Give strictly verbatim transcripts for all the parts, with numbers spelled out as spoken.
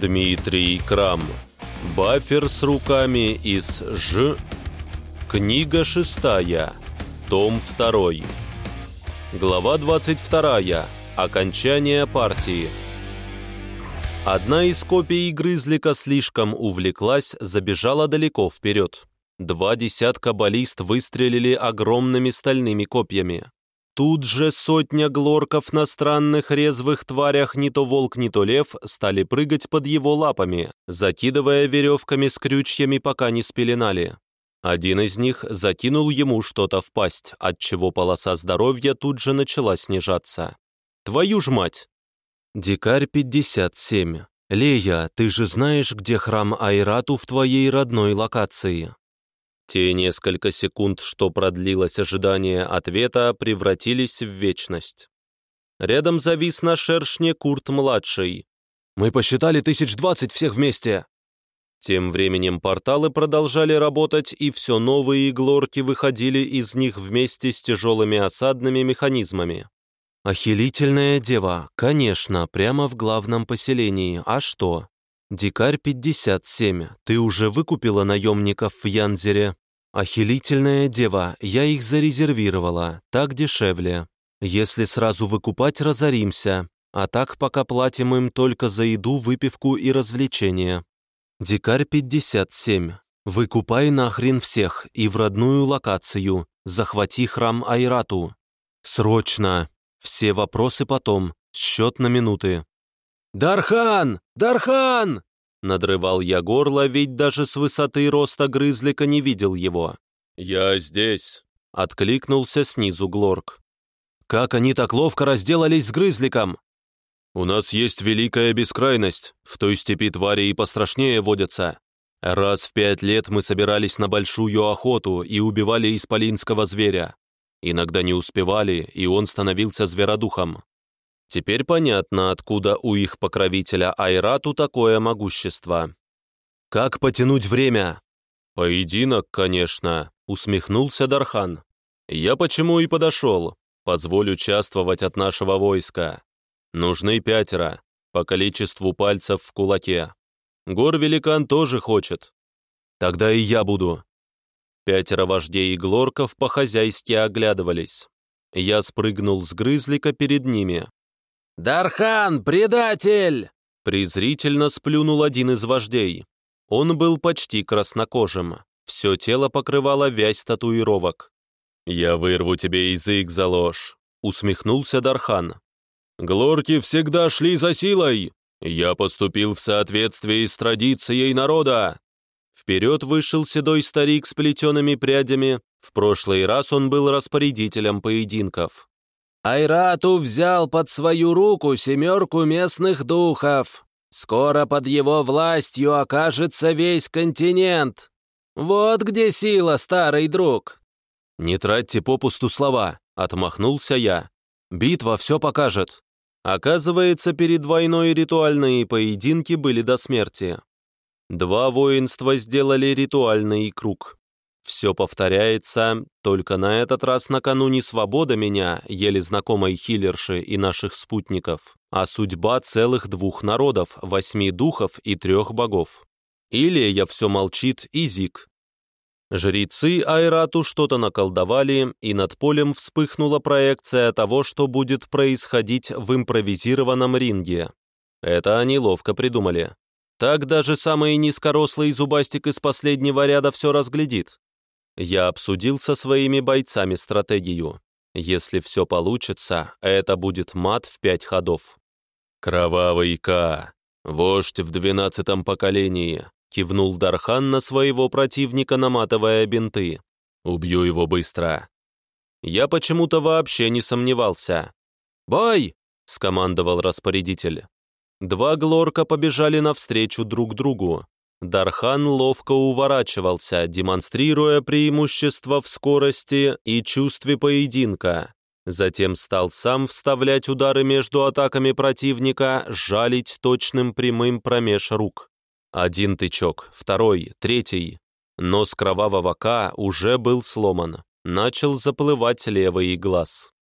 Дмитрий Крам. Бафер с руками из Ж. Книга шестая. Том второй. Глава двадцать вторая. Окончание партии. Одна из копий Грызлика слишком увлеклась, забежала далеко вперед. Два десятка баллист выстрелили огромными стальными копьями. Тут же сотня глорков на странных резвых тварях, не то волк, не то лев, стали прыгать под его лапами, закидывая веревками с крючьями, пока не спеленали. Один из них закинул ему что-то в пасть, отчего полоса здоровья тут же начала снижаться. «Твою ж мать!» Дикарь пятьдесят семь. «Лея, ты же знаешь, где храм Айрату в твоей родной локации?» Те несколько секунд, что продлилось ожидание ответа, превратились в вечность. Рядом завис на шершне Курт-младший. «Мы посчитали тысяч двадцать всех вместе!» Тем временем порталы продолжали работать, и все новые глорки выходили из них вместе с тяжелыми осадными механизмами. «Ахилительная дева, конечно, прямо в главном поселении. А что?» «Дикарь пятьдесят семь, ты уже выкупила наемников в Янзере?» «Ахилительная дева, я их зарезервировала, так дешевле. Если сразу выкупать, разоримся, а так пока платим им только за еду, выпивку и развлечения». «Дикарь пятьдесят семь, выкупай нахрен всех и в родную локацию, захвати храм Айрату. Срочно, все вопросы потом, счет на минуты». «Дархан! Дархан!» Надрывал я горло, ведь даже с высоты роста Грызлика не видел его. «Я здесь», — откликнулся снизу Глорк. «Как они так ловко разделались с Грызликом?» «У нас есть великая бескрайность, в той степи твари и пострашнее водятся. Раз в пять лет мы собирались на большую охоту и убивали исполинского зверя. Иногда не успевали, и он становился зверодухом. Теперь понятно, откуда у их покровителя Айрату такое могущество. Как потянуть время?» «Поединок, конечно», — усмехнулся Дархан. «Я почему и подошел. Позволь участвовать от нашего войска. Нужны пятеро, по количеству пальцев в кулаке. Гор-великан тоже хочет. Тогда и я буду». Пятеро вождей и глорков по-хозяйски оглядывались. Я спрыгнул с Грызлика перед ними. «Дархан, предатель!» презрительно сплюнул один из вождей. Он был почти краснокожим. Все тело покрывало вязь татуировок. «Я вырву тебе язык за ложь», — усмехнулся Дархан. «Глорки всегда шли за силой. Я поступил в соответствии с традицией народа». Вперед вышел седой старик с плетеными прядями. В прошлый раз он был распорядителем поединков. «Айрату взял под свою руку семерку местных духов. Скоро под его властью окажется весь континент. Вот где сила, старый друг!» «Не тратьте попусту слова», — отмахнулся я. «Битва все покажет». Оказывается, перед войной ритуальные поединки были до смерти. Два воинства сделали ритуальный круг. Все повторяется, только на этот раз на кону не свобода меня, еле знакомой хиллерши и наших спутников, а судьба целых двух народов, восьми духов и трех богов. Илея все молчит, и Зиг. Жрецы Айрату что-то наколдовали, и над полем вспыхнула проекция того, что будет происходить в импровизированном ринге. Это они ловко придумали. Так даже самый низкорослый зубастик из последнего ряда все разглядит. Я обсудил со своими бойцами стратегию. Если все получится, это будет мат в пять ходов. «Кровавый Ка, вождь в двенадцатом поколении», — кивнул Дархан на своего противника, наматывая бинты. «Убью его быстро». Я почему-то вообще не сомневался. «Бой!» — скомандовал распорядитель. Два глорка побежали навстречу друг другу. Дархан ловко уворачивался, демонстрируя преимущество в скорости и чувстве поединка. Затем стал сам вставлять удары между атаками противника, жалить точным прямым промеж рук. Один тычок, второй, третий. Нос кровавого Ка уже был сломан. Начал заплывать левый глаз.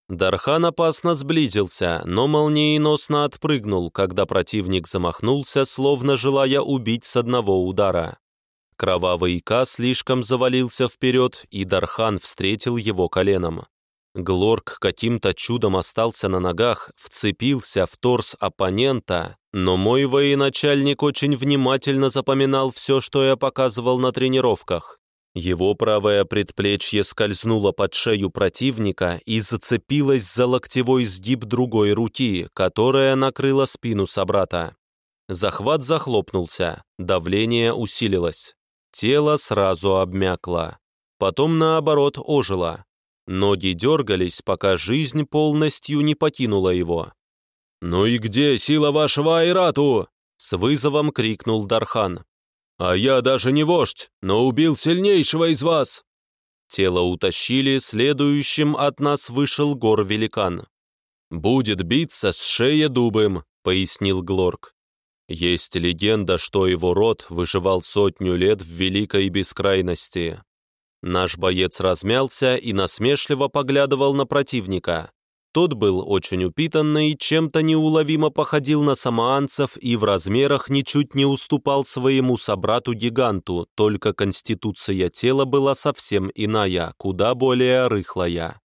Дархан опасно сблизился, но молниеносно отпрыгнул, когда противник замахнулся, словно желая убить с одного удара. Кровавый Ка слишком завалился вперед, и Дархан встретил его коленом. Глорк каким-то чудом остался на ногах, вцепился в торс оппонента, но мой военачальник очень внимательно запоминал все, что я показывал на тренировках. Его правое предплечье скользнуло под шею противника и зацепилось за локтевой сгиб другой руки, которая накрыла спину собрата. Захват захлопнулся, давление усилилось. Тело сразу обмякло. Потом, наоборот, ожило. Ноги дергались, пока жизнь полностью не покинула его. «Ну и где сила вашего Айрату?» — с вызовом крикнул Дархан. «А я даже не вождь, но убил сильнейшего из вас!» Тело утащили, следующим от нас вышел гор-великан. «Будет биться с Шея-Дубым», — пояснил Глорк. Есть легенда, что его род выживал сотню лет в великой бескрайности. Наш боец размялся и насмешливо поглядывал на противника. Тот был очень упитанный, чем-то неуловимо походил на самоанцев и в размерах ничуть не уступал своему собрату-гиганту, только конституция тела была совсем иная, куда более рыхлая.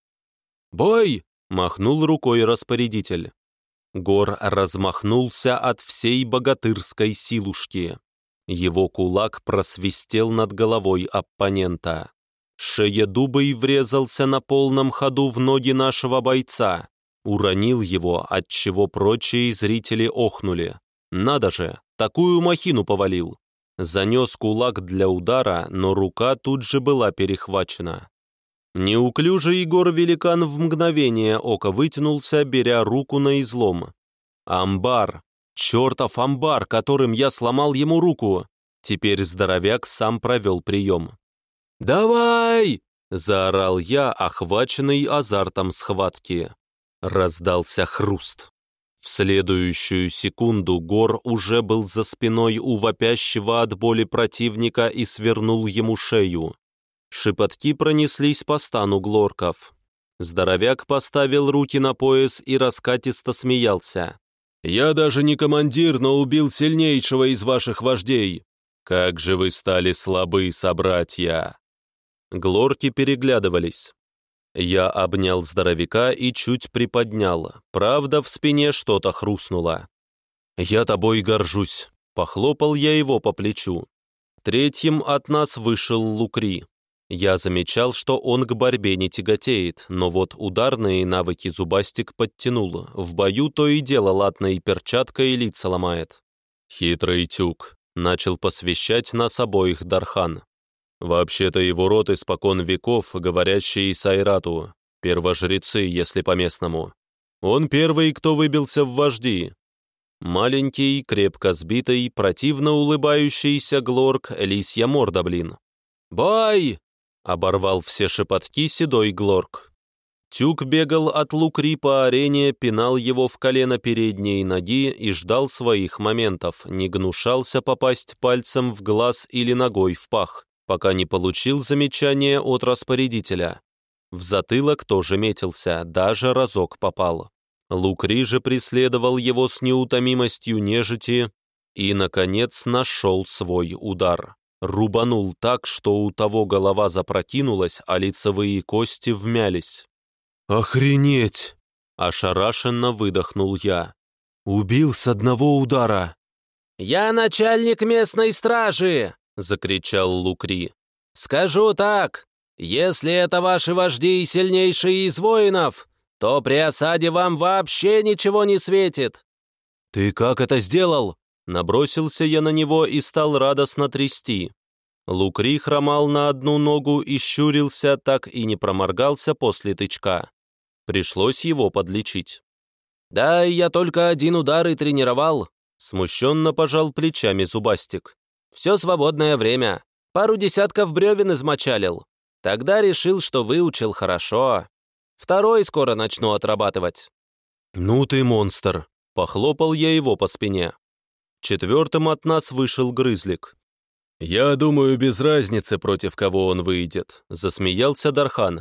«Бой!» — махнул рукой распорядитель. Гор размахнулся от всей богатырской силушки. Его кулак просвистел над головой оппонента. Шея-Дубый врезался на полном ходу в ноги нашего бойца. Уронил его, отчего прочие зрители охнули. Надо же, такую махину повалил. Занес кулак для удара, но рука тут же была перехвачена. Неуклюжий гор-великан в мгновение ока вытянулся, беря руку на излом. Амбар! Чертов амбар, которым я сломал ему руку! Теперь здоровяк сам провел прием. «Давай!» — заорал я, охваченный азартом схватки. Раздался хруст. В следующую секунду Гор уже был за спиной у вопящего от боли противника и свернул ему шею. Шепотки пронеслись по стану глорков. Здоровяк поставил руки на пояс и раскатисто смеялся. «Я даже не командир, но убил сильнейшего из ваших вождей. Как же вы стали слабы, собратья!» Глорки переглядывались. Я обнял здоровяка и чуть приподнял. Правда, в спине что-то хрустнуло. «Я тобой горжусь», — похлопал я его по плечу. Третьим от нас вышел Лукри. Я замечал, что он к борьбе не тяготеет, но вот ударные навыки зубастик подтянул. В бою то и дело латной перчаткой лица ломает. «Хитрый тюк», — начал посвящать нас обоих Дархан. Вообще-то его род испокон веков, говорящий Сайрату, первожрецы, если по-местному. Он первый, кто выбился в вожди. Маленький, крепко сбитый, противно улыбающийся Глорк, лисья морда, блин. «Бой!» — оборвал все шепотки седой Глорк. Тюк бегал от Лукри по арене, пинал его в колено передней ноги и ждал своих моментов, не гнушался попасть пальцем в глаз или ногой в пах, пока не получил замечание от распорядителя. В затылок тоже метился, даже разок попал. Лукри же преследовал его с неутомимостью нежити и, наконец, нашел свой удар. Рубанул так, что у того голова запрокинулась, а лицевые кости вмялись. «Охренеть!» – ошарашенно выдохнул я. «Убил с одного удара!» «Я начальник местной стражи!» — закричал Лукри. «Скажу так, если это ваши вожди и сильнейшие из воинов, то при осаде вам вообще ничего не светит». «Ты как это сделал?» Набросился я на него и стал радостно трясти. Лукри хромал на одну ногу и щурился, так и не проморгался после тычка. Пришлось его подлечить. «Да, я только один удар и тренировал», — смущенно пожал плечами зубастик. «Все свободное время. Пару десятков бревен измочалил. Тогда решил, что выучил хорошо. Второй скоро начну отрабатывать». «Ну ты монстр!» — похлопал я его по спине. Четвертым от нас вышел Грызлик. «Я думаю, без разницы, против кого он выйдет», — засмеялся Дархан.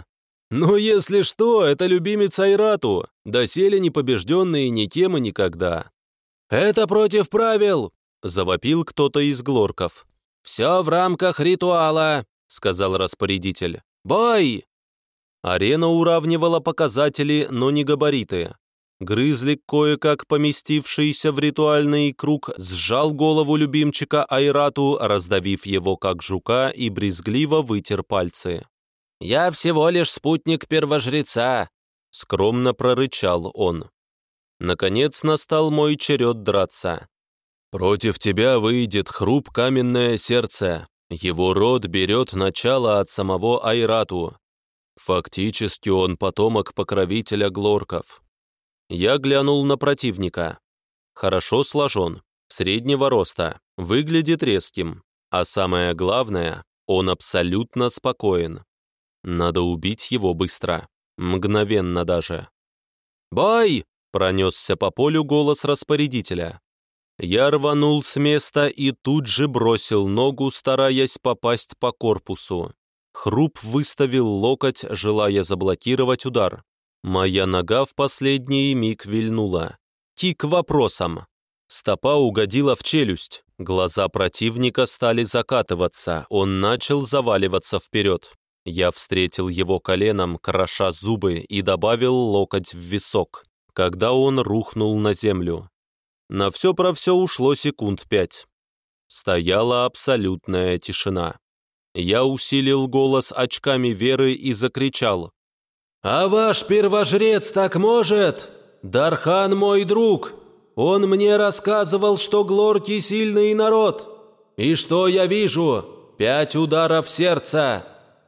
«Ну, если что, это любимец Айрату, доселе не побежденный никем и никогда». «Это против правил!» — завопил кто-то из глорков. «Все в рамках ритуала», — сказал распорядитель. «Бой!» Арена уравнивала показатели, но не габариты. Грызли, кое-как поместившийся в ритуальный круг, сжал голову любимчика Айрату, раздавив его как жука, и брезгливо вытер пальцы. «Я всего лишь спутник первожреца», — скромно прорычал он. Наконец настал мой черед драться. «Против тебя выйдет хруп каменное сердце. Его род берет начало от самого Айрату. Фактически он потомок покровителя глорков». Я глянул на противника. Хорошо сложен, среднего роста, выглядит резким, а самое главное, он абсолютно спокоен. Надо убить его быстро, мгновенно даже. «Бой!» — пронесся по полю голос распорядителя. Я рванул с места и тут же бросил ногу, стараясь попасть по корпусу. Хруп выставил локоть, желая заблокировать удар. Моя нога в последний миг вильнула. Кик вопросом. Стопа угодила в челюсть. Глаза противника стали закатываться, он начал заваливаться вперед. Я встретил его коленом, кроша зубы, и добавил локоть в висок, когда он рухнул на землю. На все про все ушло секунд пять. Стояла абсолютная тишина. Я усилил голос очками веры и закричал. «А ваш первожрец так может? Дархан мой друг. Он мне рассказывал, что глорки сильный народ. И что я вижу? Пять ударов сердца.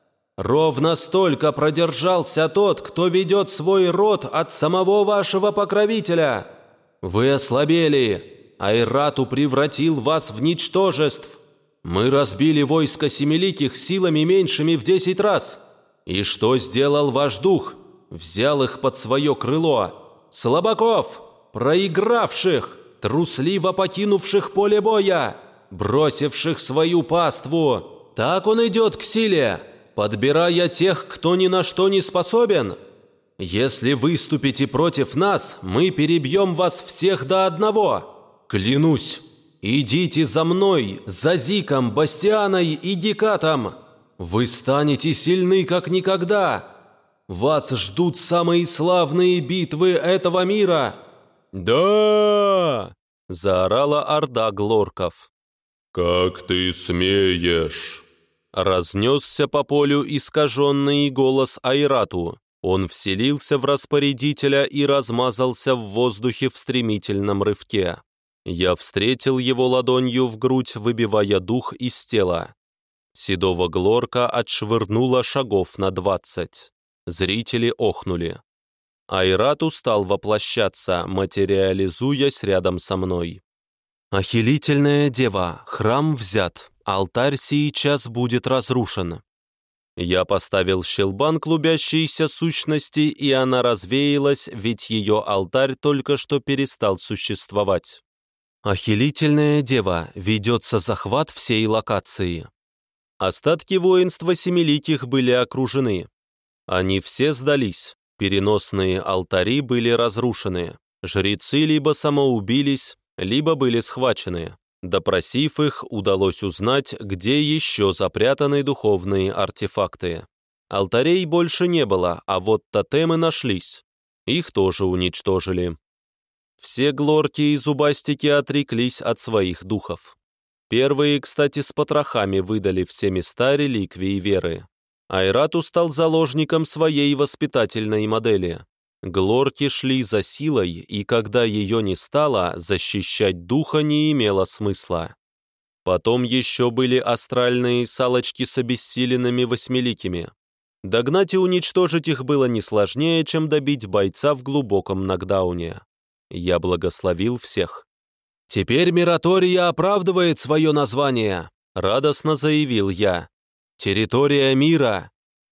Ровно столько продержался тот, кто ведет свой род от самого вашего покровителя. Вы ослабели. Айрату превратил вас в ничтожеств. Мы разбили войско семиликих силами меньшими в десять раз. И что сделал ваш дух? Взял их под свое крыло. Слабаков, проигравших, трусливо покинувших поле боя, бросивших свою паству. Так он идет к силе, подбирая тех, кто ни на что не способен. Если выступите против нас, мы перебьем вас всех до одного. Клянусь, идите за мной, за Зиком, Бастианой и Дикатом. Вы станете сильны, как никогда. Вас ждут самые славные битвы этого мира. «Да!» – заорала орда глорков. «Как ты смеешь?» Разнесся по полю искаженный голос Айрату. Он вселился в распорядителя и размазался в воздухе в стремительном рывке. Я встретил его ладонью в грудь, выбивая дух из тела. Седого глорка отшвырнуло шагов на двадцать. Зрители охнули. Айрату стал воплощаться, материализуясь рядом со мной. «Ахилительная дева, храм взят, алтарь сейчас будет разрушен». Я поставил щелбан клубящейся сущности, и она развеялась, ведь ее алтарь только что перестал существовать. «Ахилительная дева, ведется захват всей локации». Остатки воинства семиликих были окружены. Они все сдались, переносные алтари были разрушены, жрецы либо самоубились, либо были схвачены. Допросив их, удалось узнать, где еще запрятаны духовные артефакты. Алтарей больше не было, а вот тотемы нашлись. Их тоже уничтожили. Все глорки и зубастики отреклись от своих духов. Первые, кстати, с потрохами выдали все места реликвии веры. Айрату стал заложником своей воспитательной модели. Глорки шли за силой, и когда ее не стало, защищать духа не имело смысла. Потом еще были астральные салочки с обессиленными восьмиликими. Догнать и уничтожить их было не сложнее, чем добить бойца в глубоком нокдауне. Я благословил всех. «Теперь Миратория оправдывает свое название», — радостно заявил я. «Территория мира».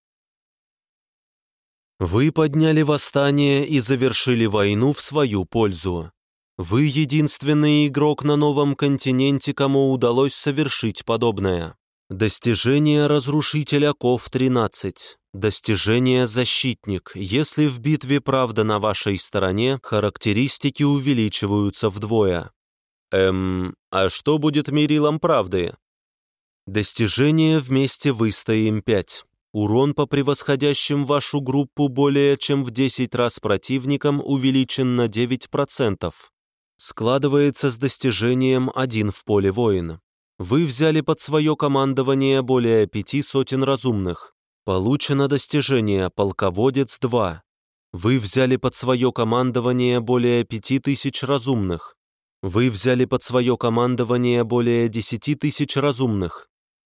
Вы подняли восстание и завершили войну в свою пользу. Вы единственный игрок на новом континенте, кому удалось совершить подобное. Достижение разрушителя Ков тринадцать. Достижение «Защитник». Если в битве правда на вашей стороне, характеристики увеличиваются вдвое. Эм, а что будет мерилом правды? Достижение «Вместе выстоим пять». Урон по превосходящим вашу группу более чем в десять раз противникам увеличен на девять процентов. Складывается с достижением «Один в поле воин». Вы взяли под свое командование более пяти сотен разумных. Получено достижение «Полководец два». Вы взяли под свое командование более пяти тысяч разумных. Вы взяли под свое командование более десяти тысяч разумных.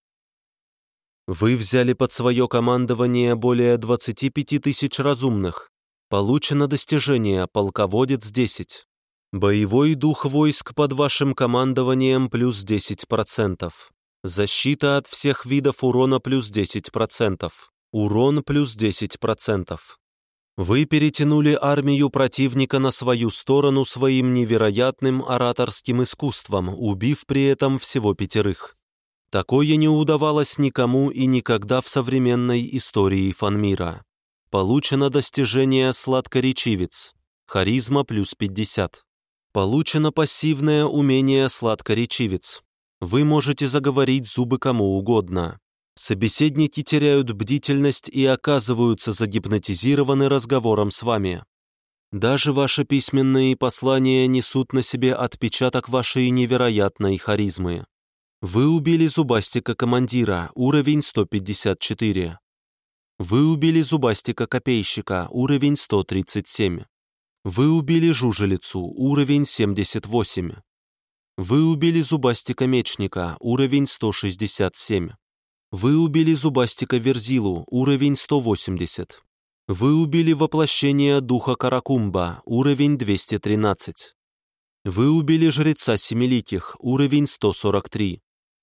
Вы взяли под свое командование более двадцати пяти тысяч разумных. Получено достижение «Полководец десять». Боевой дух войск под вашим командованием плюс десять процентов. Защита от всех видов урона плюс десять процентов. Урон плюс десять процентов. Вы перетянули армию противника на свою сторону своим невероятным ораторским искусством, убив при этом всего пятерых. Такое не удавалось никому и никогда в современной истории Фанмира. Получено достижение «Сладкоречивец». Харизма плюс пятьдесят. Получено пассивное умение «Сладкоречивец». Вы можете заговорить зубы кому угодно. Собеседники теряют бдительность и оказываются загипнотизированы разговором с вами. Даже ваши письменные послания несут на себе отпечаток вашей невероятной харизмы. Вы убили зубастика-командира, уровень сто пятьдесят четыре. Вы убили зубастика-копейщика, уровень сто тридцать семь. Вы убили жужелицу, уровень семьдесят восемь. Вы убили зубастика-мечника, уровень сто шестьдесят семь. Вы убили зубастика-верзилу, уровень сто восемьдесят. Вы убили воплощение духа Каракумба, уровень двести тринадцать. Вы убили жреца Семиликих, уровень сто сорок три.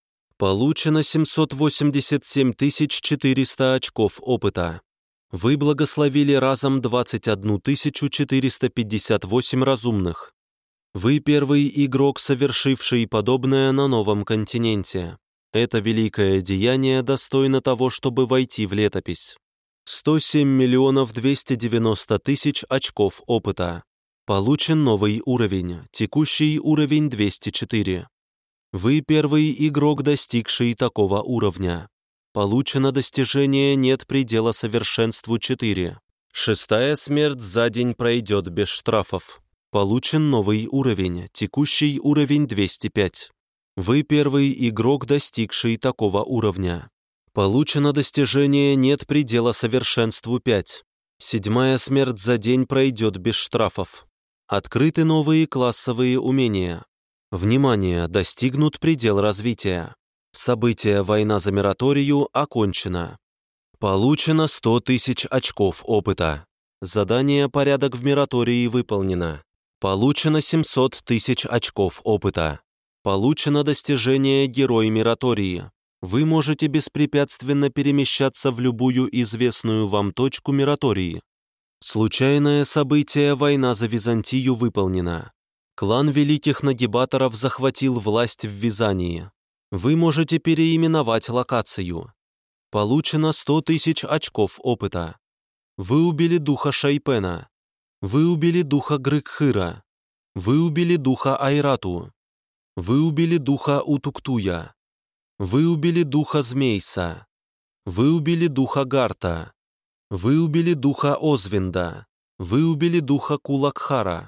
Получено семьсот восемьдесят семь тысяч четыреста очков опыта. Вы благословили разом двадцать одну тысячу четыреста пятьдесят восемь разумных. Вы первый игрок, совершивший подобное на новом континенте. Это великое деяние достойно того, чтобы войти в летопись. сто семь миллионов двести девяносто тысяч очков опыта. Получен новый уровень, текущий уровень двести четыре. Вы первый игрок, достигший такого уровня. Получено достижение «Нет предела совершенству четыре». Шестая смерть за день пройдет без штрафов. Получен новый уровень, текущий уровень двести пять. Вы первый игрок, достигший такого уровня. Получено достижение «Нет предела совершенству пять». Седьмая смерть за день пройдет без штрафов. Открыты новые классовые умения. Внимание! Достигнут предел развития. Событие «Война за Мираторию» окончено. Получено сто тысяч очков опыта. Задание «Порядок в Миратории» выполнено. Получено семьсот тысяч очков опыта. Получено достижение «Герой Миратории». Вы можете беспрепятственно перемещаться в любую известную вам точку Миратории. Случайное событие «Война за Византию» выполнено. Клан Великих Нагибаторов захватил власть в Визании. Вы можете переименовать локацию. Получено сто тысяч очков опыта. Вы убили духа Шайпена. Вы убили духа Грыкхыра. Вы убили духа Айрату. Вы убили духа Утуктуя. Вы убили духа Змейса. Вы убили духа Гарта. Вы убили духа Озвинда. Вы убили духа Кулакхара.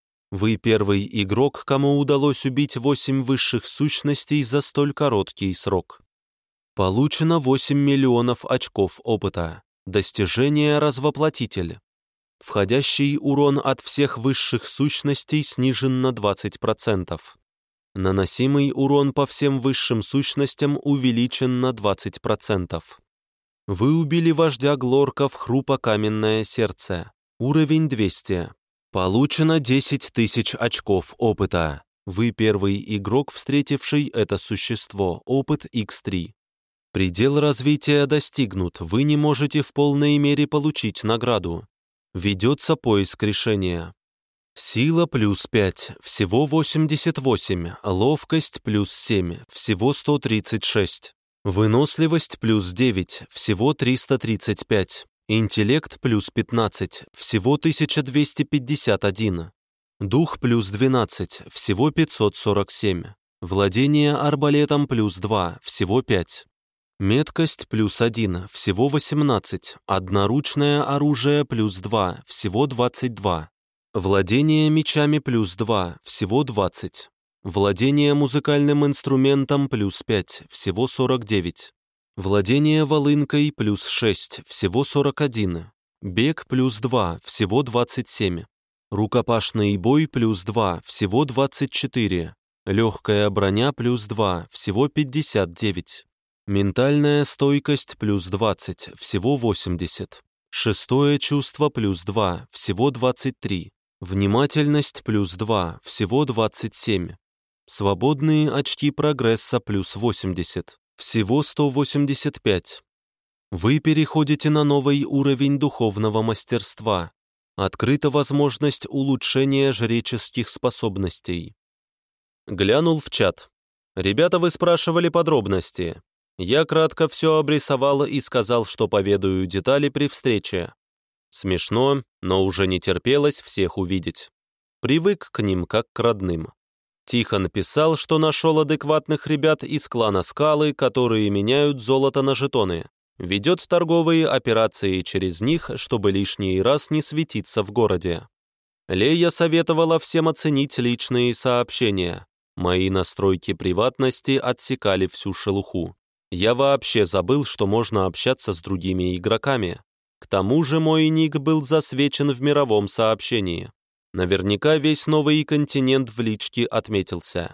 Вы первый игрок, кому удалось убить восемь высших сущностей за столь короткий срок. Получено восемь миллионов очков опыта. Достижение «Развоплотитель». Входящий урон от всех высших сущностей снижен на двадцать процентов. Наносимый урон по всем высшим сущностям увеличен на двадцать процентов. Вы убили вождя Глорков Хрупокаменное сердце. Уровень двести. Получено десять тысяч очков опыта. Вы первый игрок, встретивший это существо. Опыт икс три. Предел развития достигнут. Вы не можете в полной мере получить награду. Ведется поиск решения. Сила плюс пять, всего восемьдесят восемь. Ловкость плюс семь, всего сто тридцать шесть. Выносливость плюс девять, всего триста тридцать пять. Интеллект плюс пятнадцать, всего тысяча двести пятьдесят один. Дух плюс двенадцать, всего пятьсот сорок семь. Владение арбалетом плюс два, всего пять. Меткость плюс один, всего восемнадцать. Одноручное оружие плюс два, всего двадцать два. Владение мечами плюс два, всего двадцать. Владение музыкальным инструментом плюс пять, всего сорок девять. Владение волынкой плюс шесть, всего сорок один. Бег плюс два, всего двадцать семь. Рукопашный бой плюс два, всего двадцать четыре. Легкая броня плюс два, всего пятьдесят девять. Ментальная стойкость плюс двадцать, всего восемьдесят. Шестое чувство плюс два, всего двадцать три. Внимательность плюс два, всего двадцать семь. Свободные очки прогресса плюс восемьдесят, всего сто восемьдесят пять. Вы переходите на новый уровень духовного мастерства. Открыта возможность улучшения жреческих способностей. Глянул в чат. Ребята, вы спрашивали подробности. Я кратко все обрисовал и сказал, что поведаю детали при встрече. Смешно, но уже не терпелось всех увидеть. Привык к ним как к родным. Тихо написал, что нашел адекватных ребят из клана Скалы, которые меняют золото на жетоны. Ведет торговые операции через них, чтобы лишний раз не светиться в городе. Лея советовала всем оценить личные сообщения. Мои настройки приватности отсекали всю шелуху. Я вообще забыл, что можно общаться с другими игроками. К тому же мой ник был засвечен в мировом сообщении. Наверняка весь новый континент в личке отметился.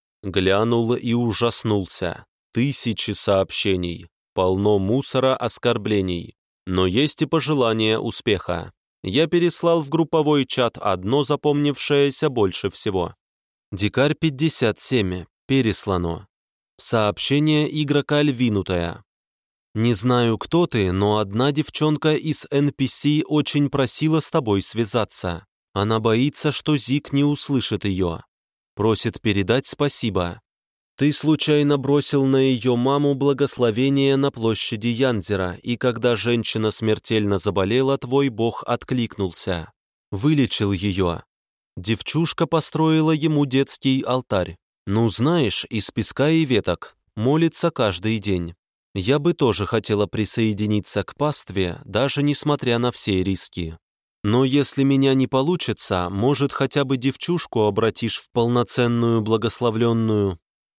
Глянул и ужаснулся. Тысячи сообщений. Полно мусора, оскорблений. Но есть и пожелания успеха. Я переслал в групповой чат одно запомнившееся больше всего. Дикарь пятьдесят семь. Переслано. Сообщение игрока Львинутая. «Не знаю, кто ты, но одна девчонка из эн пи си очень просила с тобой связаться. Она боится, что Зик не услышит ее. Просит передать спасибо. Ты случайно бросил на ее маму благословение на площади Янзера, и когда женщина смертельно заболела, твой бог откликнулся. Вылечил ее. Девчушка построила ему детский алтарь. Ну, знаешь, из песка и веток. Молится каждый день. Я бы тоже хотела присоединиться к пастве, даже несмотря на все риски. Но если меня не получится, может, хотя бы девчушку обратишь в полноценную благословленную».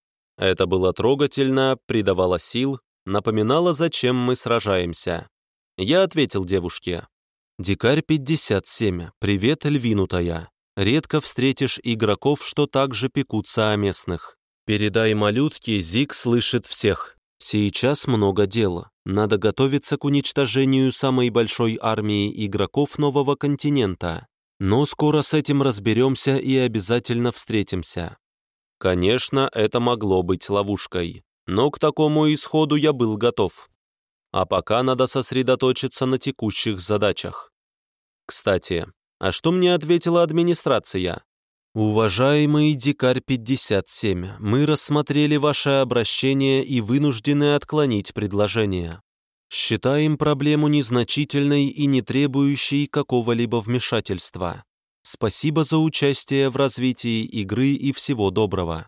Это было трогательно, придавало сил, напоминало, зачем мы сражаемся. Я ответил девушке. «Дикарь пятьдесят семь, привет, Львинутая. Редко встретишь игроков, что также пекутся о местных. Передай малютке, Зик слышит всех. Сейчас много дела. Надо готовиться к уничтожению самой большой армии игроков нового континента. Но скоро с этим разберемся и обязательно встретимся». Конечно, это могло быть ловушкой, но к такому исходу я был готов. А пока надо сосредоточиться на текущих задачах. Кстати, а что мне ответила администрация? «Уважаемый Дикарь пятьдесят семь, мы рассмотрели ваше обращение и вынуждены отклонить предложение. Считаем проблему незначительной и не требующей какого-либо вмешательства. Спасибо за участие в развитии игры и всего доброго».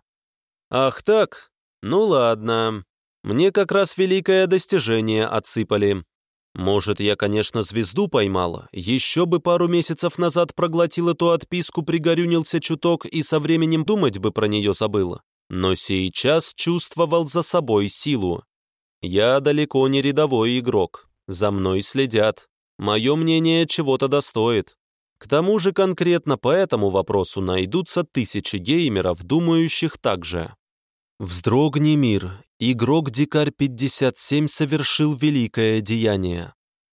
Ах так? Ну ладно. Мне как раз великое достижение отсыпали. Может, я, конечно, звезду поймала, еще бы пару месяцев назад проглотил эту отписку, пригорюнился чуток и со временем думать бы про нее забыла. Но сейчас чувствовал за собой силу. Я далеко не рядовой игрок, за мной следят. Мое мнение чего-то достоит. К тому же конкретно по этому вопросу найдутся тысячи геймеров, думающих так же. Вздрогни, мир, игрок Дикарь пятьдесят семь совершил великое деяние.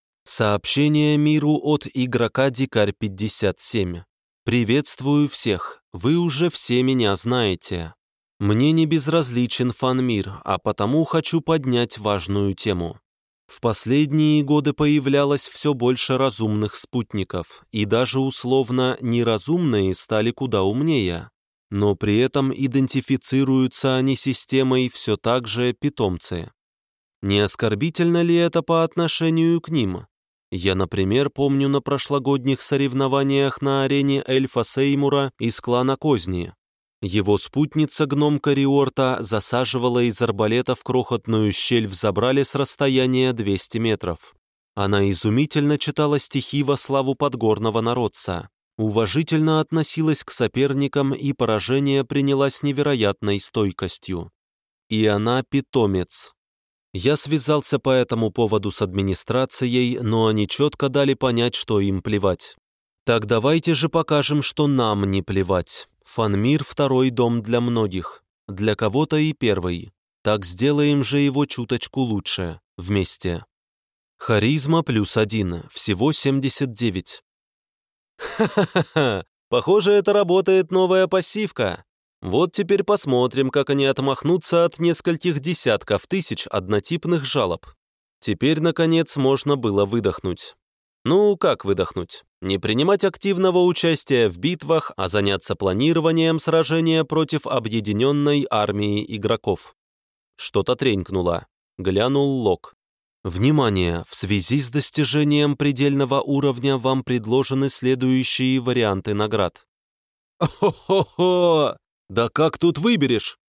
Сообщение миру от игрока Дикарь пятьдесят семь. Приветствую всех, вы уже все меня знаете. Мне не безразличен фан-мир, а потому хочу поднять важную тему. В последние годы появлялось все больше разумных спутников, и даже условно неразумные стали куда умнее. Но при этом идентифицируются они системой все так же питомцы. Не оскорбительно ли это по отношению к ним? Я, например, помню на прошлогодних соревнованиях на арене эльфа Сеймура из клана Козни. Его спутница-гномка Риорта засаживала из арбалета в крохотную щель в забрале с расстояния двести метров. Она изумительно читала стихи во славу подгорного народца, уважительно относилась к соперникам и поражение приняла с невероятной стойкостью. И она питомец. Я связался по этому поводу с администрацией, но они четко дали понять, что им плевать. Так давайте же покажем, что нам не плевать. Фанмир — второй дом для многих, для кого-то и первый. Так сделаем же его чуточку лучше, вместе. Харизма плюс один, всего семьдесят девять. Ха-ха-ха, похоже, это работает новая пассивка. Вот теперь посмотрим, как они отмахнутся от нескольких десятков тысяч однотипных жалоб. Теперь, наконец, можно было выдохнуть. Ну, как выдохнуть? Не принимать активного участия в битвах, а заняться планированием сражения против объединенной армии игроков. Что-то тренькнуло. Глянул лог. Внимание! В связи с достижением предельного уровня вам предложены следующие варианты наград. Хо-хо-хо! Да как тут выберешь?